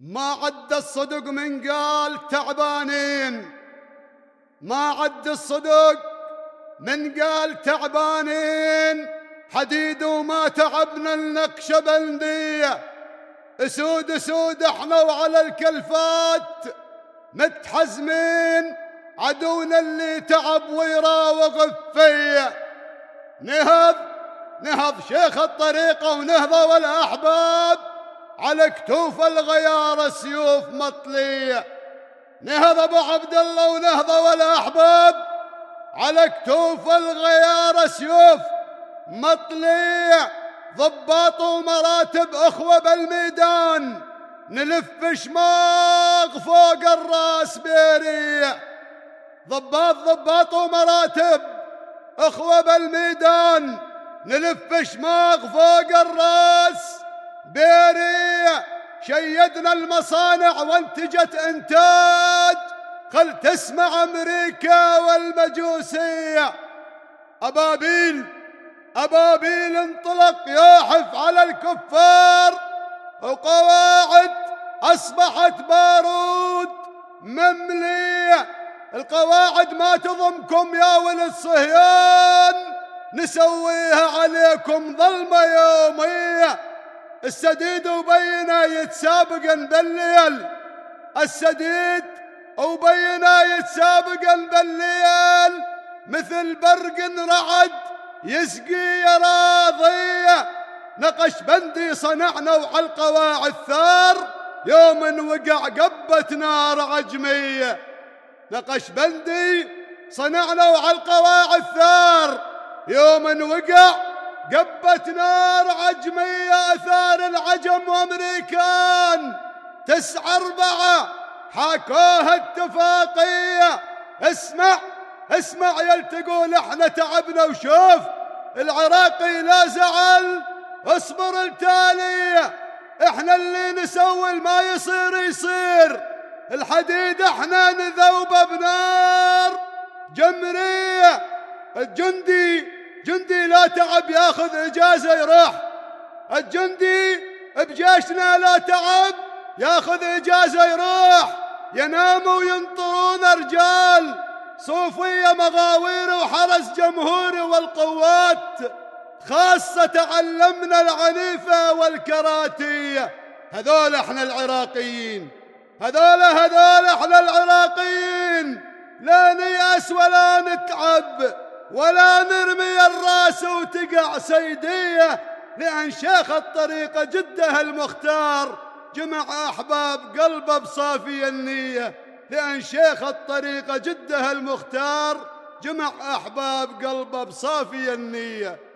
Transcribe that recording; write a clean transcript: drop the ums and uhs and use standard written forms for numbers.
ما عد الصدق من قال تعبانين، ما عد الصدق من قال تعبانين، حديد وما تعبنا النقشبندية، اسود اسود احنا وعلى الكلفات متحزمين، عدونا اللي تعب ويراوغ فيا. نهض شيخ الطريقة ونهضوا والأحباب، على كتوف الغيار سيوف مطلية. نهض أبو عبد الله ونهضوا والأحباب، على كتوف الغيار سيوف مطلية. ضباط ومراتب أخوة بالميدان، نلف شماغ فوق الراس بيرية. ضباط ومراتب أخوة بالميدان، نلف شماغ فوق الراس بيرية. شيدنا المصانع وانتجت انتاج، خل تسمع امريكا والمجوسية. أبابيل انطلق ياحف على الكفار، وقواعد أصبحت بارود مملية. القواعد ما تضمكم يا ولد صهيون، نسويها عليكم ظلمة يومية. السديد وبينا يتسابقن بالليل، السديد وبينا يتسابقن بالليل، مثل برق رعد يسقي يا راضية. نقشبندي صنعنا وعلى القواعد ثار، يوم وقع قبة نار عجمية. نقشبندي صنعنا وعلى القواعد ثار، يوم وقع قبة نار عجمية. أثار العجم وأمريكان 9/4 حاكوها اتفاقية. اسمع يلتقول احنا تعبنا وشوف، العراقي لا زعل اصبر التالية. احنا اللي نسوي ما يصير، الحديد احنا نذوبه بنار جمرية. الجندي لا تعب ياخذ اجازة يروح، الجندي بجيشنا لا تعب ياخذ اجازة يروح. يناموا وينطرون رجال صوفية مغاوير وحرس جمهوري والقوات خاصة تعلمنا العنيفة والكراتية. هذول احنا العراقيين، هذول احنا العراقيين. لا نيأس ولا نتعب ولا نرمي الراس وتقع سيدية، لأن شيخ الطريقة جده المختار جمع أحباب قلبه بصافي النية. لأن شيخ الطريقة جده المختار جمع أحباب قلبه بصافي النية.